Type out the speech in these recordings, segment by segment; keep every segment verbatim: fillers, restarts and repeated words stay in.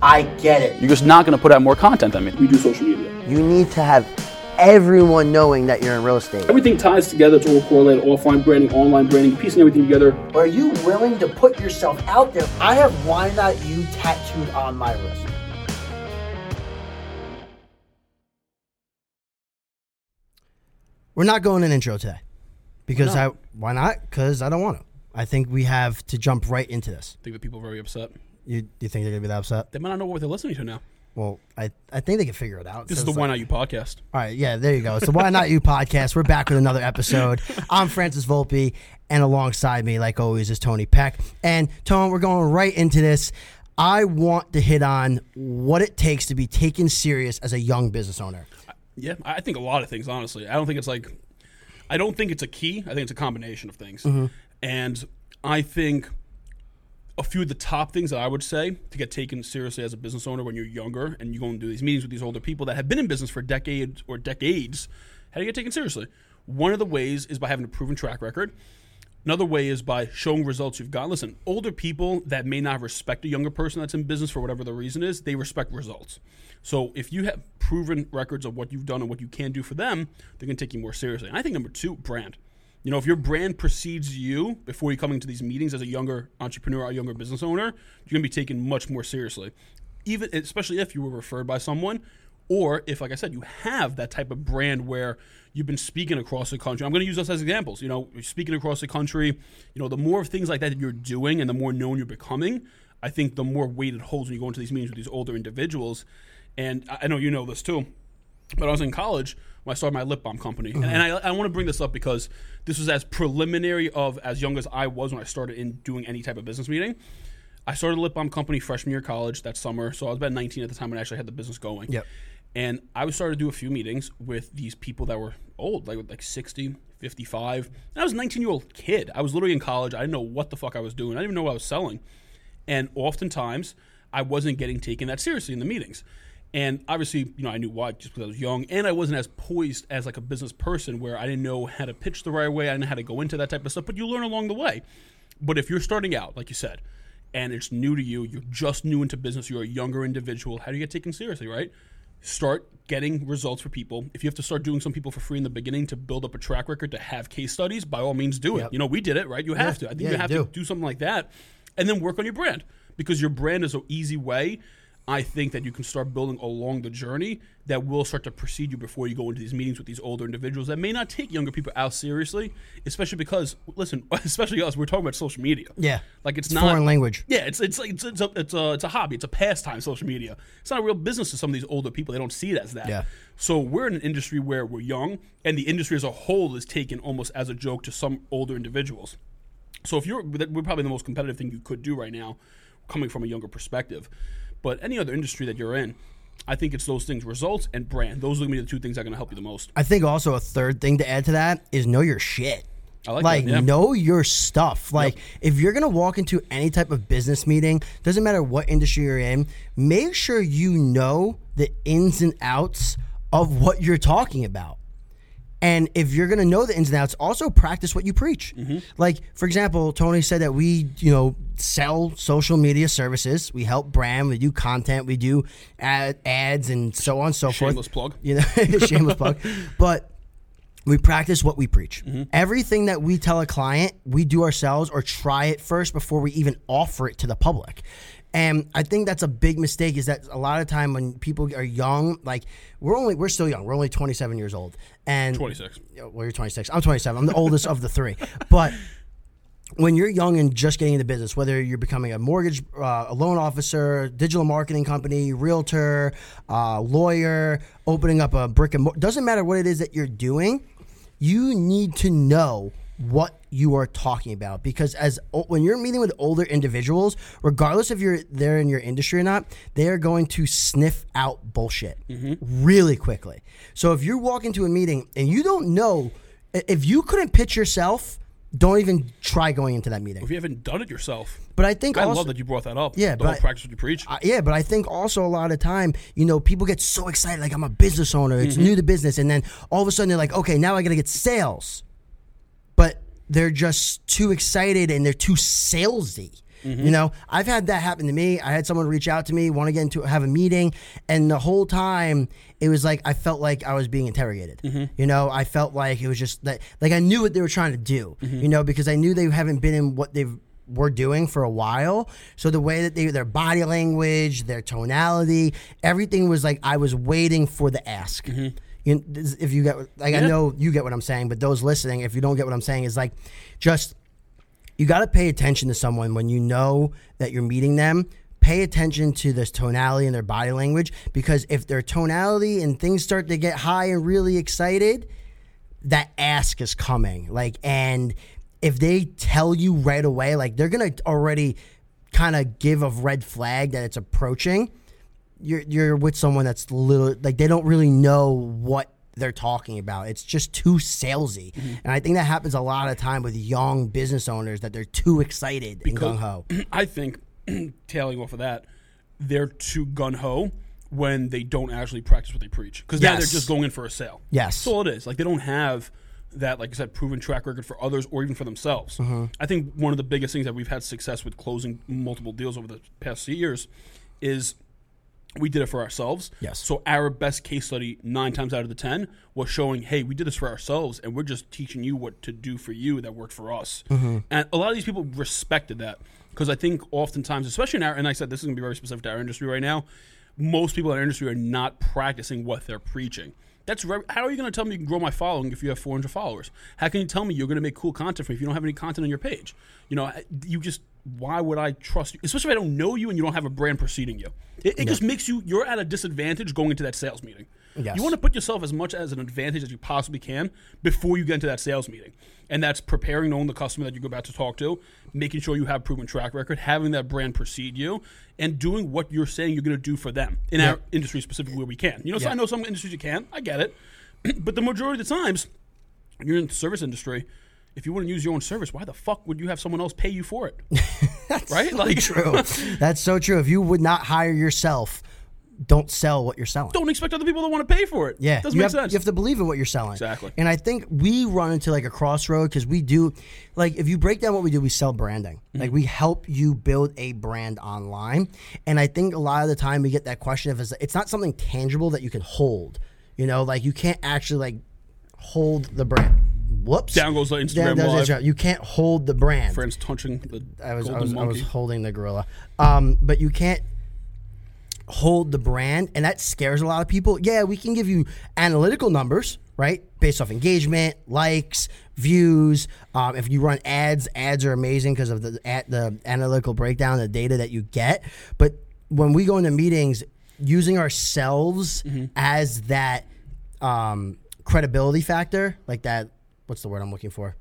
I get it. You're just not going to put out more content than me. We do social media. You need to have everyone knowing that you're in real estate. Everything ties together. It's all correlated. Offline branding, online branding, piecing everything together. Are you willing to put yourself out there? I have Why Not You tattooed on my wrist. We're not going an intro today. Because Why I not? why not? Because I don't want to. I think we have to jump right into this. I think that people are very upset. You you think they're gonna be that upset? They might not know what they're listening to now. Well, I, I think they can figure it out. This So is the it's Why like- Not You podcast. All right, yeah, there you go. It's the Why Not You podcast. We're back with another episode. I'm Francis Volpe, and alongside me, like always, is Tony Peck. And Tone, we're going right into this. I want to hit on what it takes to be taken serious as a young business owner. Yeah, I think a lot of things, honestly. I don't think it's like, I don't think it's a key. I think it's a combination of things. Mm-hmm. And I think a few of the top things that I would say to get taken seriously as a business owner when you're younger and you go and do these meetings with these older people that have been in business for decades or decades, how do you get taken seriously? One of the ways is by having a proven track record. Another way is by showing results you've got. Listen, older people that may not respect a younger person that's in business for whatever the reason is, they respect results. So if you have proven records of what you've done and what you can do for them, they're going to take you more seriously. And I think number two, brand. You know, if your brand precedes you before you coming to these meetings as a younger entrepreneur or a younger business owner, you're going to be taken much more seriously. Even, especially if you were referred by someone, or if, like I said, you have that type of brand where you've been speaking across the country. I'm going to use us as examples. You know, you're speaking across the country. You know, the more of things like that that you're doing and the more known you're becoming, I think the more weight it holds when you go into these meetings with these older individuals. And I know you know this too, but I was in college when I started my lip balm company. Mm-hmm. And, and I, I want to bring this up because this was as preliminary of as young as I was when I started in doing any type of business meeting. I started a lip balm company freshman year of college that summer. So I was about nineteen at the time when I actually had the business going. Yep. And I was started to do a few meetings with these people that were old, like like sixty, fifty-five. And I was a nineteen-year-old kid. I was literally in college. I didn't know what the fuck I was doing. I didn't even know what I was selling. And oftentimes, I wasn't getting taken that seriously in the meetings. And obviously, you know, I knew why, just because I was young, and I wasn't as poised as like a business person where I didn't know how to pitch the right way, I didn't know how to go into that type of stuff, but you learn along the way. But if you're starting out, like you said, and it's new to you, you're just new into business, you're a younger individual, how do you get taken seriously, right? Start getting results for people. If you have to start doing some people for free in the beginning to build up a track record, to have case studies, by all means do it. Yep. You know, we did it, right? You have Yeah. to. I think Yeah, you have you to do. do something like that, and then work on your brand, because your brand is an easy way, I think, that you can start building along the journey that will start to precede you before you go into these meetings with these older individuals that may not take younger people out seriously, especially because, listen, especially us, we're talking about social media. Yeah. Like it's, It's not foreign language. Yeah, it's it's it's it's a, it's a it's a hobby. It's a pastime. Social media. It's not a real business to some of these older people. They don't see it as that. Yeah. So we're in an industry where we're young, and the industry as a whole is taken almost as a joke to some older individuals. So if you're, we're probably the most competitive thing you could do right now, coming from a younger perspective. But any other industry that you're in, I think it's those things: results and brand. Those are going to be the two things that are going to help you the most. I think also a third thing to add to that is know your shit. I like, Like, that. Yeah. know your stuff. Like, Yep. if you're going to walk into any type of business meeting, doesn't matter what industry you're in, make sure you know the ins and outs of what you're talking about. And if you're going to know the ins and outs, also practice what you preach. Mm-hmm. Like, for example, Tony said that we, you know, sell social media services. We help brand. We do content. We do ad, ads and so on and so Shameless forth. plug. You know, shameless plug. But we practice what we preach. Mm-hmm. Everything that we tell a client, we do ourselves or try it first before we even offer it to the public. And I think that's a big mistake, is that a lot of time when people are young, like we're only, we're still young. We're only twenty-seven years old. And twenty-six. Well, you're twenty-six. I'm twenty-seven. I'm the oldest of the three. But when you're young and just getting into business, whether you're becoming a mortgage, uh, a loan officer, digital marketing company, realtor, uh, lawyer, opening up a brick and mortar, doesn't matter what it is that you're doing, you need to know what you are talking about, because as when you're meeting with older individuals, regardless if you're there in your industry or not, they are going to sniff out bullshit mm-hmm. really quickly. So if you walk into a meeting and you don't know, if you couldn't pitch yourself, don't even try going into that meeting. If you haven't done it yourself. But I think I also, love that you brought that up. Yeah, the but whole practice what you preach. Uh, yeah, but I think also a lot of time, you know, people get so excited, like I'm a business owner, it's Mm-hmm. new to business, and then all of a sudden they're like, okay, now I got to get sales. But they're just too excited and they're too salesy. You know, I've had that happen to me. I had someone reach out to me, want to get into have a meeting, and the whole time it was like I felt like I was being interrogated. Mm-hmm. You know, I felt like it was just that, like I knew what they were trying to do. Mm-hmm. You know, because I knew they haven't been in what they've were doing for a while. So the way that they, their body language, their tonality, everything was like I was waiting for the ask. Mm-hmm. You, if you get, like, yeah. I know you get what I'm saying, but those listening, if you don't get what I'm saying, is like, just, you got to pay attention to someone when you know that you're meeting them. Pay attention to this tonality and their body language, because if their tonality and things start to get high and really excited, that ask is coming. Like, and if they tell you right away, like they're going to already kind of give a red flag that it's approaching, you're you're with someone that's little, like they don't really know what they're talking about. It's just too salesy. Mm-hmm. And I think that happens a lot of time with young business owners, that they're too excited because and gung-ho. I think, tailing off of that, they're too gung-ho when they don't actually practice what they preach. Because yes. now they're just going in for a sale. Yes. That's all it is. Like they don't have that, like I said, proven track record for others or even for themselves. Mm-hmm. I think one of the biggest things that we've had success with closing multiple deals over the past few years is we did it for ourselves. Yes. So our best case study nine times out of the ten was showing, hey, we did this for ourselves and we're just teaching you what to do for you that worked for us. Mm-hmm. And a lot of these people respected that, because I think oftentimes, especially in our, and I said this is going to be very specific to our industry right now, most people in our industry are not practicing what they're preaching. That's very, how are you going to tell me you can grow my following if you have four hundred followers? How can you tell me you're going to make cool content for me if you don't have any content on your page? You know, you just, why would I trust you? Especially if I don't know you and you don't have a brand preceding you. It, it yeah. just makes you, you're at a disadvantage going into that sales meeting. Yes. You want to put yourself as much as an advantage as you possibly can before you get into that sales meeting. And that's preparing, knowing the customer that you're about to talk to, making sure you have proven track record, having that brand precede you, and doing what you're saying you're going to do for them in yeah. our industry specifically where we can. You know, so yeah. I know some industries you can. I get it. But the majority of the times, when you're in the service industry, if you wouldn't use your own service, why the fuck would you have someone else pay you for it? That's right? So like true. That's so true. If you would not hire yourself, don't sell what you're selling. Don't expect other people to want to pay for it. Yeah. Doesn't you make have, sense. You have to believe in what you're selling. Exactly. And I think we run into like a crossroad, because we do, like if you break down what we do, we sell branding. Mm-hmm. Like we help you build a brand online. And I think a lot of the time we get that question of, it's not something tangible that you can hold. You know, like you can't actually like hold the brand. Whoops. Down goes the Instagram Down, live. Instagram. You can't hold the brand. Friends touching the I was, golden I was, monkey. I was holding the gorilla. Um, but you can't hold the brand, and that scares a lot of people. Yeah, we can give you analytical numbers, right? Based off engagement, likes, views. Um, if you run ads, ads are amazing because of the at the analytical breakdown, the data that you get. But when we go into meetings, using ourselves mm-hmm. as that um, credibility factor, like that, what's the word I'm looking for?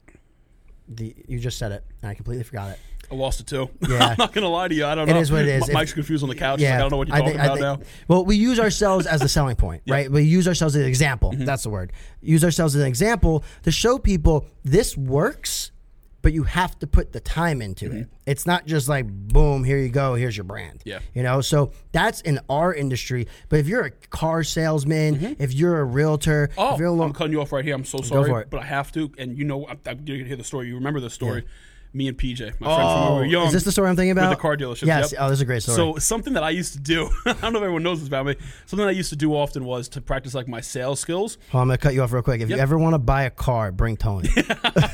The you just said it, and I completely forgot it. I lost it too. Yeah. I'm not going to lie to you. I don't know. It is what it is. Mike's if, confused on the couch. Yeah, Like, I don't know what you're I talking think, about think, now. Well, we use ourselves as the selling point, yeah. right? We use ourselves as an example. Mm-hmm. That's the word. Use ourselves as an example to show people this works, but you have to put the time into mm-hmm. it. It's not just like, boom, here you go, here's your brand. Yeah. You know, so that's in our industry. But if you're a car salesman, mm-hmm. if you're a realtor, oh, if you're a lo- I'm cutting you off right here. I'm so sorry, but I have to. And you know, I'm, I'm going to hear the story. You remember the story. Yeah. Me and P J, my oh, friend from when we were young. Is this the story I'm thinking about? With the car dealership. Yes. Yep. Oh, this is a great story. So something that I used to do, I don't know if everyone knows this about me, something I used to do often was to practice like my sales skills. Oh, I'm going to cut you off real quick. If yep. you ever want to buy a car, bring Tony. and,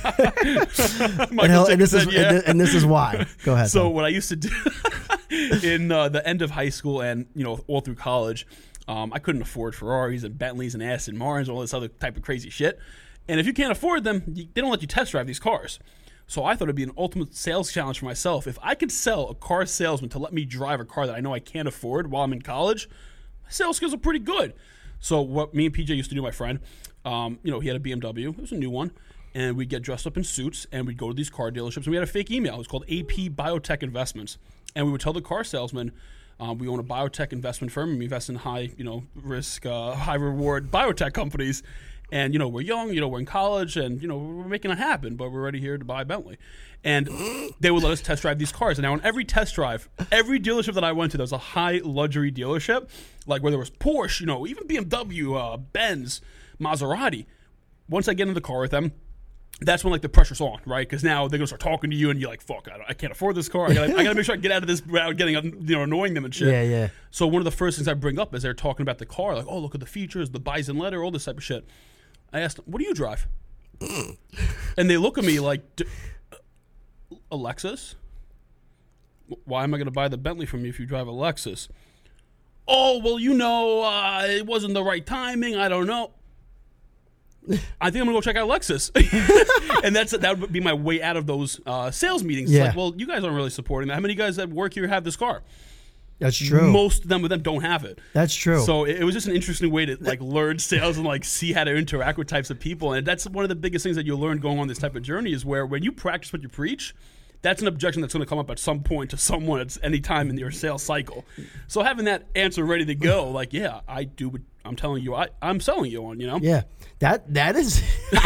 and, this said, is, yeah. and this is why. Go ahead. So Tony. what I used to do in uh, the end of high school and you know all through college, um, I couldn't afford Ferraris and Bentleys and Aston Martins and all this other type of crazy shit. And if you can't afford them, you, they don't let you test drive these cars. So I thought it'd be an ultimate sales challenge for myself. If I could sell a car salesman to let me drive a car that I know I can't afford while I'm in college, my sales skills are pretty good. So what me and P J used to do, my friend, um, you know, he had a B M W. It was a new one. And we'd get dressed up in suits, and we'd go to these car dealerships. And we had a fake email. It was called A P Biotech Investments. And we would tell the car salesman, um, we own a biotech investment firm, and we invest in high, you know, risk, uh, high reward biotech companies. And, you know, we're young, you know, we're in college, and, you know, we're making it happen, but we're already here to buy a Bentley. And they would let us test drive these cars. And now on every test drive, every dealership that I went to, there was a high luxury dealership, like where there was Porsche, you know, even B M W, uh, Benz, Maserati. Once I get in the car with them, that's when like the pressure's on, right? Because now they're gonna start talking to you, and you're like, "Fuck, I, don't, I can't afford this car. I gotta, I gotta make sure I get out of this without getting, you know, annoying them and shit." Yeah, yeah. So one of the first things I bring up is they're talking about the car, like, "Oh, look at the features, the Bison leather, all this type of shit." I asked them, "What do you drive?" And they look at me like, "A Lexus? Why am I gonna buy the Bentley from you if you drive a Lexus?" "Oh, well, you know, uh, it wasn't the right timing. I don't know." I think I'm gonna go check out Lexus, and that's that would be my way out of those uh, sales meetings. Yeah. It's like, well, you guys aren't really supporting that. How many guys that work here have this car? That's true. Most of them with them don't have it. That's true. So it, it was just an interesting way to like learn sales and like see how to interact with types of people. And that's one of the biggest things that you'll learn going on this type of journey is where when you practice what you preach, that's an objection that's going to come up at some point to someone at any time in your sales cycle. So having that answer ready to go, like, yeah, I do what I'm telling you, I, I'm selling you on, you know? Yeah. That that is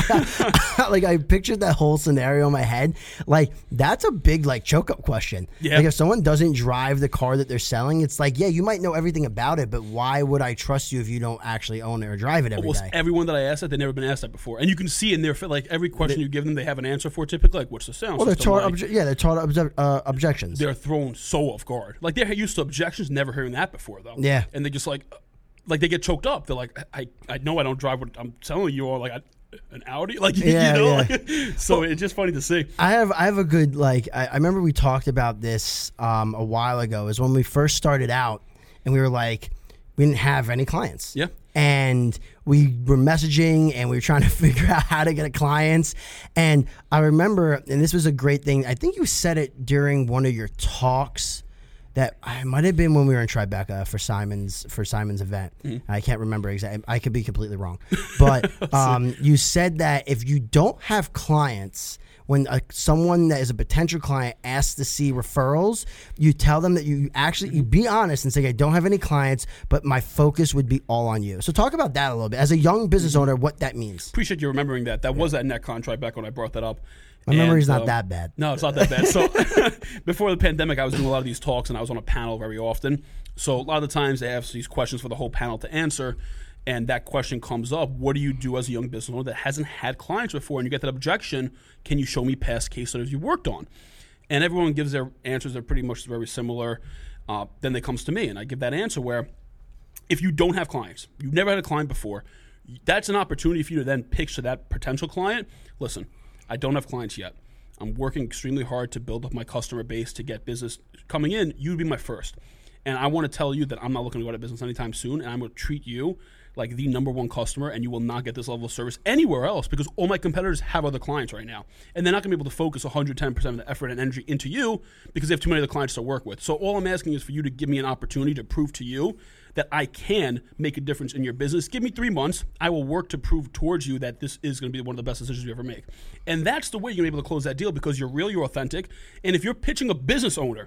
like I pictured that whole scenario in my head. Like that's a big like choke up question. Yeah. Like if someone doesn't drive the car that they're selling, it's like, yeah, you might know everything about it, but why would I trust you if you don't actually own it or drive it every Almost day? everyone that I asked that, they've never been asked that before. And you can see in their, like every question you give them, they have an answer for typically, like what's the sound Well, they're system taught like? obje- yeah, they're taught obje- uh, objections. They're thrown so off guard. Like they're used to objections, never hearing that before though. Yeah. And they just like, like they get choked up. They're like, I, I know I don't drive what I'm telling you, or like I, an Audi, like Yeah, you know. yeah. Like, so well, it's just funny to see. I have I have a good like I, I remember we talked about this um, a while ago. Is when we first started out and we were like we didn't have any clients. Yeah. And we were messaging and we were trying to figure out how to get clients. And I remember, and this was a great thing. I think you said it during one of your talks. That I might have been when we were in Tribeca for Simon's for Simon's event. Mm-hmm. I can't remember exactly. I could be completely wrong, but um, you said that if you don't have clients, when a, someone that is a potential client asks to see referrals, you tell them that you actually you be honest and say, "I don't have any clients, but my focus would be all on you." So talk about that a little bit as a young business owner, what that means. Appreciate you remembering that. That yeah. was that NetCon Tribeca when I brought that up. My memory's and, not um, that bad. No, it's not that bad. So before the pandemic, I was doing a lot of these talks, and I was on a panel very often. So a lot of the times they ask these questions for the whole panel to answer, and that question comes up, what do you do as a young business owner that hasn't had clients before? And you get that objection, can you show me past case studies you worked on? And everyone gives their answers. They're pretty much very similar. Uh, then it comes to me, and I give that answer where if you don't have clients, you've never had a client before, that's an opportunity for you to then pitch to that potential client. Listen, I don't have clients yet. I'm working extremely hard to build up my customer base to get business coming in. You'd be my first. And I want to tell you that I'm not looking to go out of business anytime soon, and I'm going to treat you like the number one customer, and you will not get this level of service anywhere else because all my competitors have other clients right now. And they're not going to be able to focus one hundred ten percent of the effort and energy into you because they have too many other clients to work with. So all I'm asking is for you to give me an opportunity to prove to you that I can make a difference in your business. Give me three months. I will work to prove towards you that this is going to be one of the best decisions you ever make. And that's the way you're able to close that deal because you're real, you're authentic. And if you're pitching a business owner,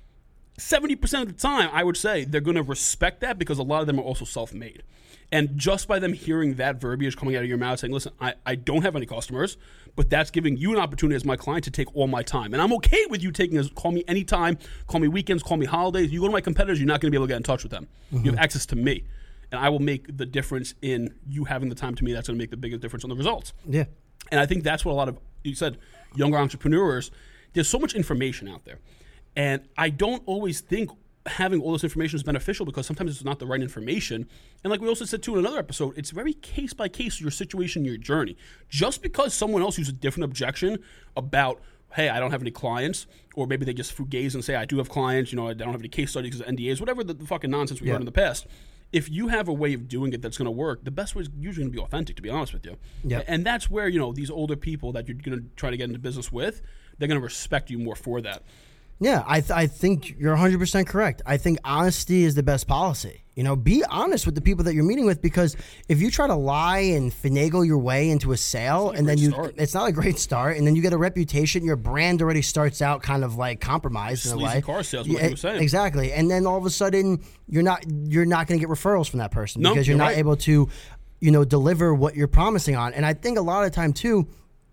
seventy percent of the time, I would say they're going to respect that because a lot of them are also self-made. And just by them hearing that verbiage coming out of your mouth saying, listen, I, I don't have any customers, but that's giving you an opportunity as my client to take all my time. And I'm okay with you taking this. Call me anytime, call me weekends, call me holidays. You go to my competitors, you're not going to be able to get in touch with them. Mm-hmm. You have access to me. And I will make the difference in you having the time to me. That's going to make the biggest difference on the results. Yeah. And I think that's what a lot of, you said, younger entrepreneurs, there's so much information out there. And I don't always think having all this information is beneficial because sometimes it's not the right information. And like we also said too in another episode, it's very case by case your situation, your journey. Just because someone else uses a different objection about, hey, I don't have any clients, or maybe they just fugaze and say, I do have clients, you know, I don't have any case studies because of N D As, whatever the, the fucking nonsense we yeah. heard in the past. If you have a way of doing it that's going to work, the best way is usually going to be authentic, to be honest with you. Yeah. And that's where, you know, these older people that you're going to try to get into business with, they're going to respect you more for that. Yeah, I th- I think you're one hundred percent correct. I think honesty is the best policy. You know, be honest with the people that you're meeting with because if you try to lie and finagle your way into a sale and then you, start. it's not a great start, and then you get a reputation, your brand already starts out kind of like compromised in a way. Car sales, what yeah, you were saying. Exactly, and then all of a sudden you're not you're not going to get referrals from that person no, because you're, you're not right. able to, you know, deliver what you're promising on. And I think a lot of the time too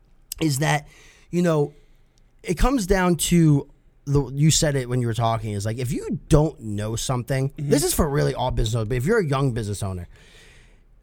is that, you know, it comes down to. The, you said it when you were talking is like if you don't know something, mm-hmm. this is for really all business owners, but if you're a young business owner,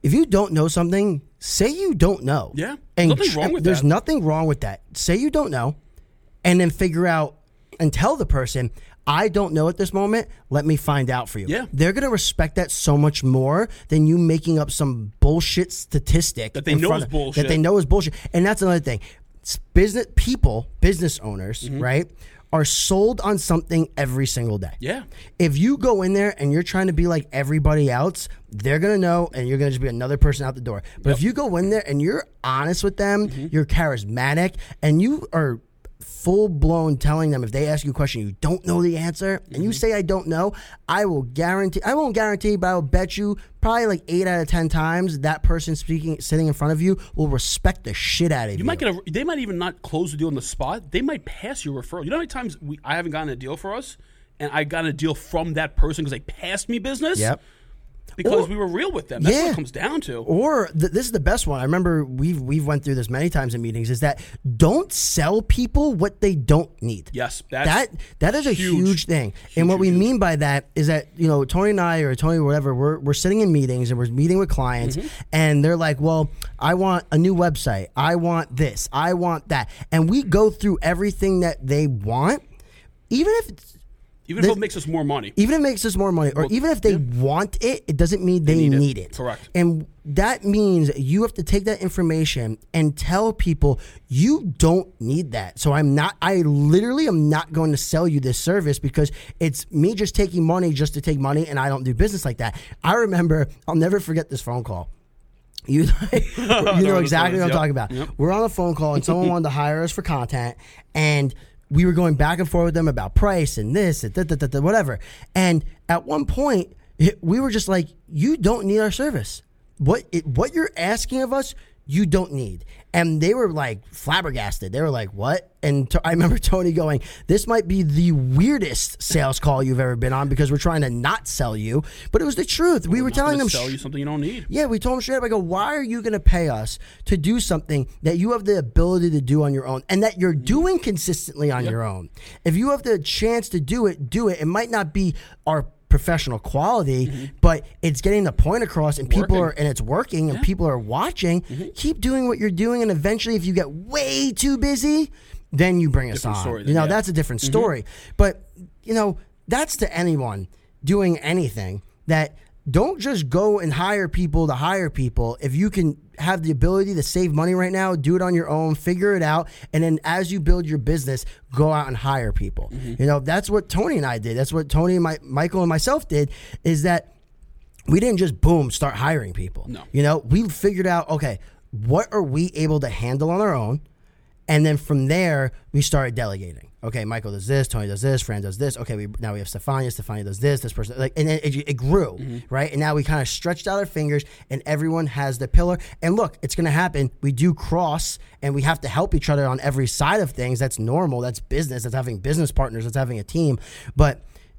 if you don't know something, say you don't know. Yeah. And There's nothing wrong with there's that. nothing wrong with that. Say you don't know, and then figure out and tell the person, I don't know at this moment. Let me find out for you. Yeah. They're going to respect that so much more than you making up some bullshit statistic That they in know front is of- bullshit. That they know is bullshit. And that's another thing. It's business people, business owners, Mm-hmm. right, are sold on something every single day. Yeah. If you go in there and you're trying to be like everybody else, they're going to know and you're going to just be another person out the door. But if you go in there and you're honest with them, Mm-hmm. you're charismatic, and you are full blown telling them if they ask you a question you don't know the answer and you say I don't know, I will guarantee I won't guarantee but I will bet you probably like eight out of ten times that person speaking sitting in front of you will respect the shit out of you. You might get a. They might even not close the deal on the spot. They might pass your referral. You know how many times we I haven't gotten a deal for us, and I got a deal from that person because they passed me business. Yep. Because Or- we were real with them. That's what Yeah. it comes down to. Or th- this is the best one. I remember we've we've went through this many times in meetings. Is that don't sell people what they don't need. Yes, that's that that is a huge. huge, thing. and what we huge. mean by that is that you know Tony and I or Tony or whatever we're we're sitting in meetings and we're meeting with clients Mm-hmm. and they're like, well, I want a new website. I want this. I want that. And we go through everything that they want, even if it's, Even the- if it makes us more money. even if it makes us more money, or even if they want it, it doesn't mean they, need it. need it. Correct. And that means you have to take that information and tell people you don't need that. So I'm not, I literally am not going to sell you this service because it's me just taking money just to take money, and I don't do business like that. I remember, I'll never forget this phone call. You, you know what exactly what I'm it is. talking about. Yep. We're on a phone call and someone wanted to hire us for content, and we were going back and forth with them about price and this and da, da, da, da, whatever. And at one point, it- we were just like, "You don't need our service. What it, what you're asking of us, you don't need." And they were like flabbergasted. They were like, "What?" And to, I remember Tony going, "This might be the weirdest sales call you've ever been on because we're trying to not sell you, but it was the truth. We were Not telling gonna them." sell sh- you something you don't need. yeah, we told him straight up. I go, why are you going to pay us to do something that you have the ability to do on your own and that you're doing consistently on your own? If you have the chance to do it, do it. It might not be our professional quality, but it's getting the point across, and people Working. are, and it's working, and people are watching. Keep doing what you're doing, and eventually, if you get way too busy, then you bring us Different on. story you then, know, yeah. that's a different story. But you know, that's to anyone doing anything that. Don't just go and hire people to hire people. If you can have the ability to save money right now, do it on your own, figure it out, and then as you build your business, go out and hire people. Mm-hmm. You know, that's what Tony and I did. That's what Tony and my, Michael and myself did, is that we didn't just boom start hiring people. No. You know, we figured out, okay, what are we able to handle on our own? And then from there, we started delegating. Okay, Michael does this, Tony does this, Fran does this. Okay, we now we have Stefania. Stefania does this. This person, like, and then it, it grew, right? And now we kind of stretched out our fingers, and everyone has their pillar. And look, it's going to happen. We do cross, and we have to help each other on every side of things. That's normal. That's business. That's having business partners. That's having a team. But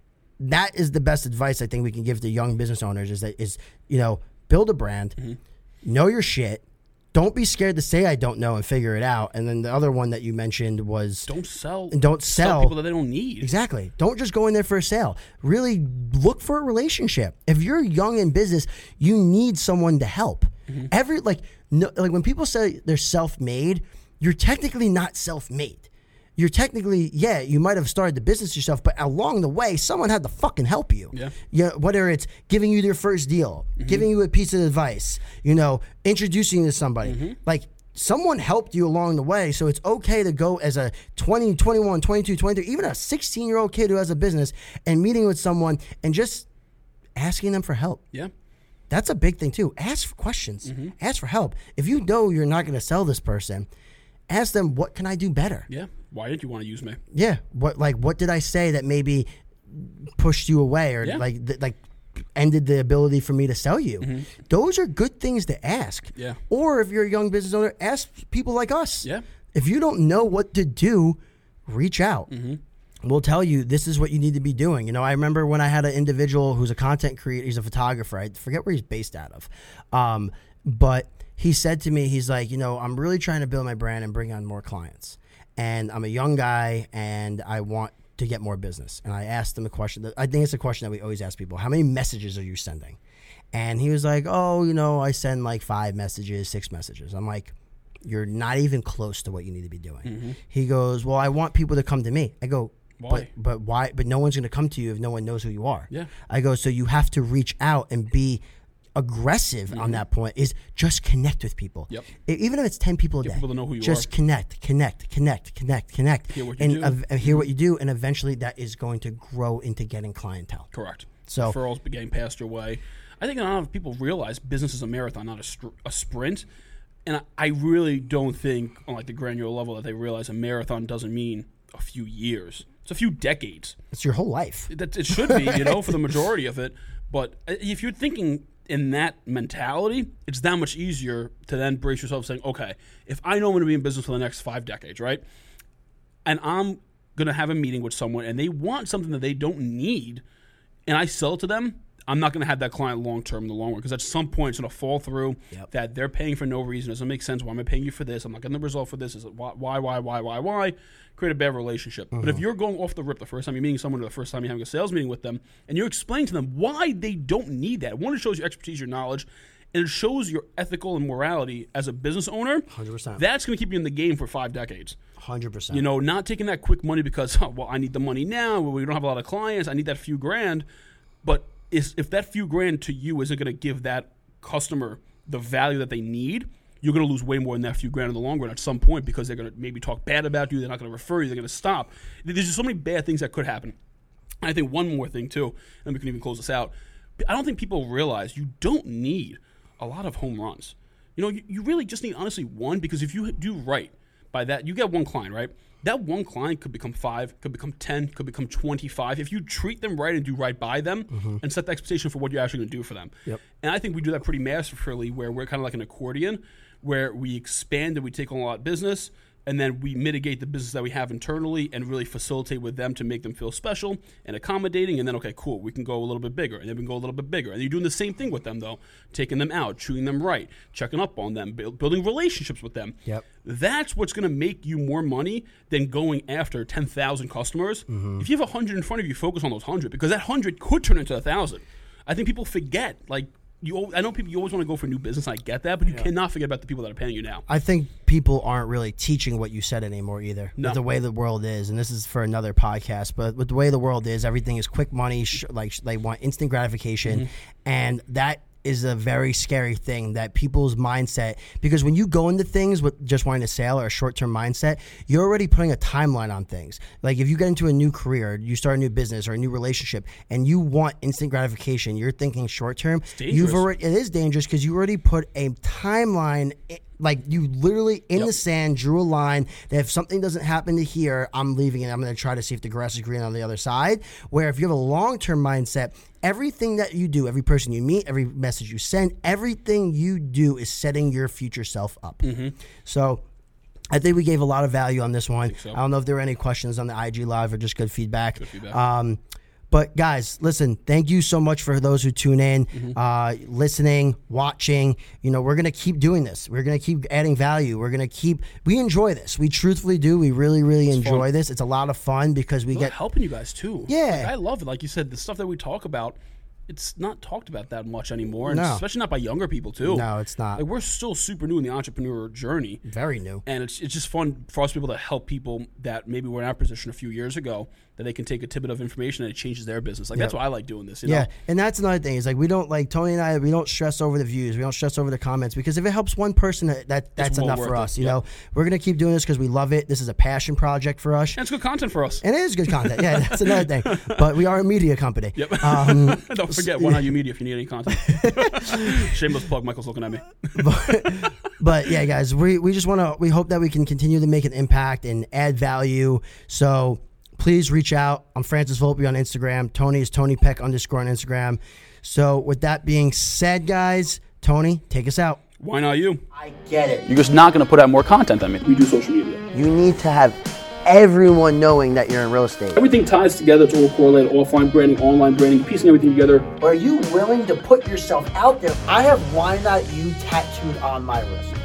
that is the best advice I think we can give to young business owners. Is that is you know build a brand, know your shit. Don't be scared to say I don't know and figure it out. And then the other one that you mentioned was Don't sell. And don't sell. people that they don't need. exactly. Don't just go in there for a sale. Really look for a relationship. If you're young in business, you need someone to help. Every like no, like when people say they're self-made, you're technically not self-made. You're technically, yeah, you might have started the business yourself, but along the way, someone had to fucking help you. Yeah. Yeah, whether it's giving you their first deal, giving you a piece of advice, you know, introducing you to somebody. Like, someone helped you along the way, so it's okay to go as a twenty, twenty-one, twenty-two, twenty-three, even a sixteen-year-old kid who has a business and meeting with someone and just asking them for help. Yeah. That's a big thing, too. Ask for questions. Ask for help. If you know you're not going to sell this person, ask them, what can I do better? Yeah. Why didn't you want to use me? Yeah. What like what did I say that maybe pushed you away or Yeah. like th- like ended the ability for me to sell you? Those are good things to ask. Yeah. Or if you're a young business owner, ask people like us. Yeah. If you don't know what to do, reach out. We'll tell you this is what you need to be doing. You know, I remember when I had an individual who's a content creator, he's a photographer. I forget where he's based out of. Um, but he said to me, he's like, you know, I'm really trying to build my brand and bring on more clients. And I'm a young guy and I want to get more business. And I asked him a question that I think it's a question that we always ask people. How many messages are you sending? And he was like, oh, you know, I send like five messages, six messages. I'm like, you're not even close to what you need to be doing. Mm-hmm. He goes, well, I want people to come to me. I go, why? But, but why? But no one's going to come to you if no one knows who you are. Yeah. I go, so you have to reach out and be aggressive mm-hmm. on that point, is just connect with people. Yep. Even if it's ten people a Get day. people to know who you just are. connect, connect, connect, connect, connect. Hear what you and do. Uh, hear mm-hmm. what you do, and eventually that is going to grow into getting clientele. Correct. So referrals getting passed your way. I think a lot of people realize business is a marathon, not a, str- a sprint. And I, I really don't think, on like the granular level, that they realize a marathon doesn't mean a few years. It's a few decades. It's your whole life. That it should be, you know, for the majority of it. But if you're thinking in that mentality, it's that much easier to then brace yourself saying, okay, if I know I'm going to be in business for the next five decades, right? And I'm going to have a meeting with someone and they want something that they don't need, and I sell it to them, I'm not going to have that client long-term in the long run, because at some point it's going to fall through yep. that they're paying for no reason. It doesn't make sense. Why am I paying you for this? I'm not getting the result for this. Is it why, why, why, why, why, why? Create a bad relationship. Mm-hmm. But if you're going off the rip the first time you're meeting someone, or the first time you're having a sales meeting with them, and you're explaining to them why they don't need that, one, it shows your expertise, your knowledge, and it shows your ethical and morality as a business owner. one hundred percent. That's going to keep you in the game for five decades. one hundred percent. You know, not taking that quick money because, oh, well, I need the money now. We don't have a lot of clients. I need that few grand. But is, if that few grand to you isn't going to give that customer the value that they need, you're going to lose way more than that few grand in the long run at some point, because they're going to maybe talk bad about you. They're not going to refer you. They're going to stop. There's just so many bad things that could happen. And I think one more thing, too, and we can even close this out. I don't think people realize you don't need a lot of home runs. You know, you, you really just need, honestly, one, because if you do right by that, you get one client, right? That one client could become five, could become ten, could become twenty-five. If you treat them right and do right by them mm-hmm. and set the expectation for what you're actually going to do for them. Yep. And I think we do that pretty masterfully, where we're kind of like an accordion, where we expand and we take on a lot of business, and then we mitigate the business that we have internally and really facilitate with them to make them feel special and accommodating. And then, okay, cool, we can go a little bit bigger, and then we can go a little bit bigger. And you're doing the same thing with them, though, taking them out, treating them right, checking up on them, build, building relationships with them. Yep. That's what's going to make you more money than going after ten thousand customers. Mm-hmm. If you have one hundred in front of you, focus on those one hundred, because that one hundred could turn into one thousand. I think people forget, like, You, I know people. You always want to go for new business. And I get that, but you yeah. cannot forget about the people that are paying you now. I think people aren't really teaching what you said anymore either. No. With the way the world is, and this is for another podcast, but with the way the world is, everything is quick money. Sh- like they want instant gratification, mm-hmm. and that is a very scary thing, that people's mindset, because when you go into things with just wanting to sell or a short-term mindset, you're already putting a timeline on things. Like if you get into a new career, you start a new business or a new relationship, and you want instant gratification, you're thinking short-term. You've already, it is dangerous, because you already put a timeline. Like you literally in yep. the sand drew a line that if something doesn't happen to here, I'm leaving and I'm going to try to see if the grass is green on the other side. Where if you have a long-term mindset, everything that you do, every person you meet, every message you send, everything you do is setting your future self up. Mm-hmm. So I think we gave a lot of value on this one. I, so. I don't know if there were any questions on the I G Live or just good feedback. Good feedback. Um, But guys, listen, thank you so much for those who tune in, mm-hmm. uh, listening, watching. You know, we're going to keep doing this. We're going to keep adding value. We're going to keep, we enjoy this. We truthfully do. We really, really it's enjoy fun. this. It's a lot of fun because we it's get helping you guys too. Yeah. Like, I love it. Like you said, the stuff that we talk about, it's not talked about that much anymore, and no. especially not by younger people too. No, it's not. Like we're still super new in the entrepreneur journey. Very new. And it's it's just fun for us to be able to help people that maybe were in our position a few years ago, that they can take a tidbit of information and it changes their business. Like yep. that's why I like doing this. You yeah, know? And that's another thing. Is like we don't like Tony and I. We don't stress over the views. We don't stress over the comments, because if it helps one person, that, that that's enough for us. It. You yep. know, we're gonna keep doing this because we love it. This is a passion project for us. And it's good content for us. And it is good content. Yeah, that's another thing. But we are a media company. Yep. Um, don't forget One Eye U Media if you need any content. Shameless plug. Michael's looking at me. but, but yeah, guys, we we just want to. We hope that we can continue to make an impact and add value. So please reach out. I'm Francis Volpe on Instagram. Tony is Tony Peck underscore on Instagram. So with that being said, guys, Tony, take us out. Why not you? I get it. You're just not going to put out more content than me. We do social media. You need to have everyone knowing that you're in real estate. Everything ties together. It's all correlated. Offline branding, online branding, piecing everything together. Are you willing to put yourself out there? I have Why Not You tattooed on my wrist.